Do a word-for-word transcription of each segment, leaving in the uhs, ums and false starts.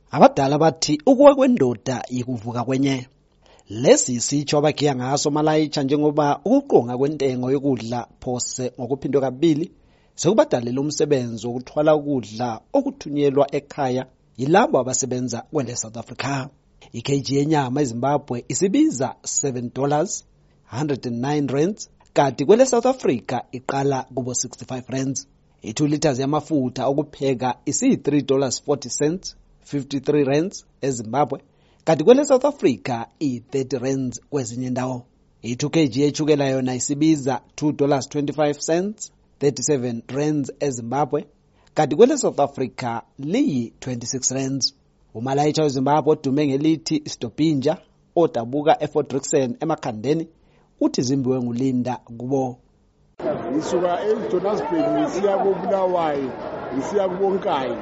Abadala bathi ukuwa kwendoda yikuvuka kwenye. Lesi isitsho abakhiya ngaso Malayitha njengoba ukuqonga kwentengo yokudla phose ngokuphindwe kabili sekubadalela umsebenzi wokuthwala ukudla okuthunyelwa ekhaya yilabo abasebenza kwele South Africa. I-kg yenyama eZimbabwe isibiza seven dollars, one hundred nine rands, kanti kwele South Africa iqala kubo sixty-five rands. I-two liters yamafutha okupheka isi three dollars forty cents, fifty-three rands eZimbabwe, kanti kwele South Africa i-thirty rands kwezinye indawo. I-two kg yechukela yona isibiza two dollars twenty-five cents, thirty-seven rands eZimbabwe, kanti kwele South Africa liyi twenty-six rands. uMalayitha weZimbabwe odume ngelithi Stopinja odabuka eFort Rixon emakhandeni uthi zimbiwe nguLinda kubo. Ngisuka eJohannesburg ngisiya koBulawayo ngisiya kuBonkayi.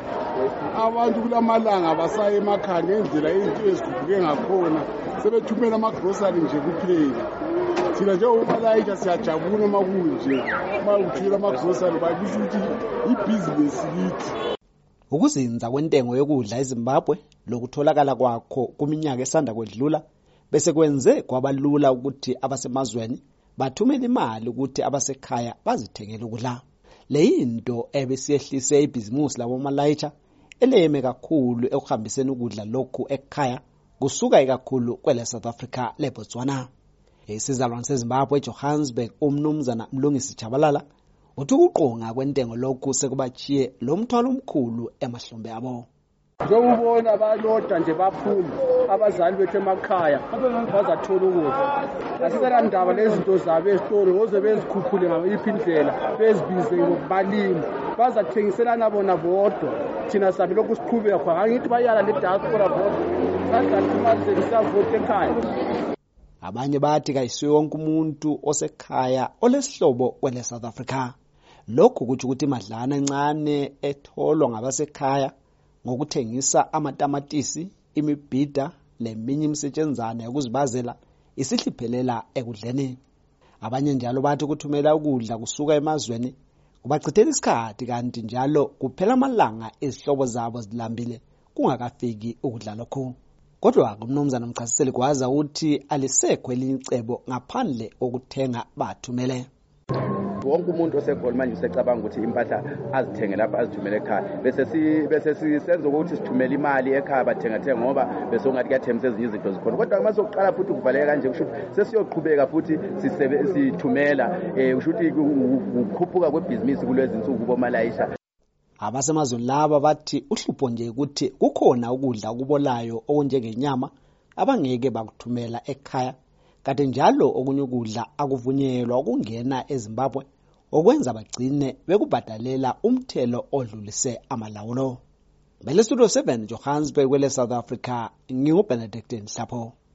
Abantu kulamalanga basaye emakhaya ngendlela izinto ezigubuke ngakhona sebethumela amagrocery nje kuphela. Thina nje uMalayitha siyajabula uma kunje uma uthula amagrocery babisho ukuthi ibusiness lithi. Ukuzinza kwentengo yokudla eZimbabwe lokutholakala kwakho kuminyaka esanda kwedlula bese kwenze kwabalula ukuthi abasemazweni bathumela imali ukuthi abasekhaya bazithengele ukudla. Le into ebesiyehlise ibhizimusi labo Malayitha eleme kakhulu ekuhambiseni ukudla lokhu ekhaya kusuka ikakhulu kwele South Africa leBotswana. Isizalwane seZimbabwe eJohannesburg umnumzana Mlungisi Chabalala uthi ukuqonga kwentengo lokhu sekubachiye lo mthwalo omkhulu emahlombe abo. Ngokubona abaloda nje baphuma abazali bethu emakhaya bazathola ukudla. Asisela ndaba lezinto zabo ezitolo ngoze bezikhuphule ngayiphi indlela bezibize ngokubalima bazathengiselana bona bodwa. Thina sabe lokhu siqhubeka khona angithi bayala le diaspora bodwa sathi imali zisavote ekhaya. Abanye bathi kayisiwe wonke umuntu osekhaya olesihlobo kwele South Africa. Lokhu kuthi ukuthi imadlana encane etholwa ngabasekhaya ngokuthengisa amatamatisi, imibhida leminye imisetshenzana yokuzibazela isihliphelela ekudleni. Abanye njalo bathi ukuthumela ukudla kusuka emazweni kubachithela isikhathi kanti njalo kuphela amalanga izihlobo zabo zilambile kungakafiki ukudla lokho. Kodwa umnumzana Mchasiseli kwaza uthi alisekho elinye icebo ngaphandle kokuthenga bathumele. Wonke umuntu osegoli manje usecabanga ukuthi impahla azithenge lapha azithumele ekhaya bese si bese sisenza ukuthi sithumele imali ekhaya bathenga thenga ngoba bese ungathi kuyathemisa ezinye izinto zikhona. Kodwa uma sokuqala futhi kuvaleka kanje kusho sesiyoqhubeka futhi sithumela eh kusho ukuthi ukukhuphuka kwebhizinisi kulezi insuku boMalayitha. Abasemazweni laba bathi uhlupho nje ukuthi kukhona ukudla okubolayo okunjengenyama abangeke bakuthumela ekhaya kanti njalo okunye ukudla akuvunyelwa ukungena eZimbabwe okwenza bagcine bekubhadalela umthelo odlulise amalawulo. Bele Studio seven Johannesburg kwele South Africa ngingu Benedict Nhlapho.